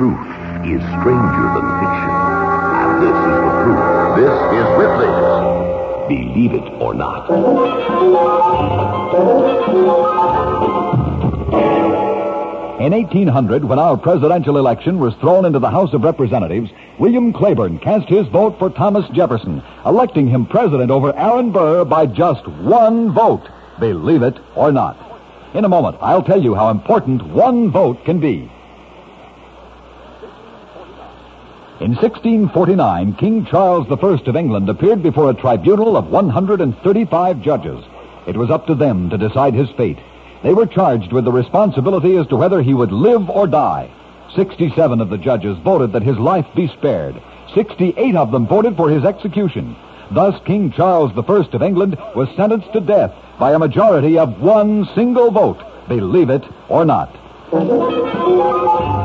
truth is stranger than fiction. And this is the proof. This is Ripley's Believe It or Not. In 1800, when our presidential election was thrown into the House of Representatives, William Claiborne cast his vote for Thomas Jefferson, electing him president over Aaron Burr by just one vote. Believe it or not. In a moment, I'll tell you how important one vote can be. In 1649, King Charles I of England appeared before a tribunal of 135 judges. It was up to them to decide his fate. They were charged with the responsibility as to whether he would live or die. 67 of the judges voted that his life be spared. 68 of them voted for his execution. Thus, King Charles I of England was sentenced to death by a majority of one single vote. Believe it or not.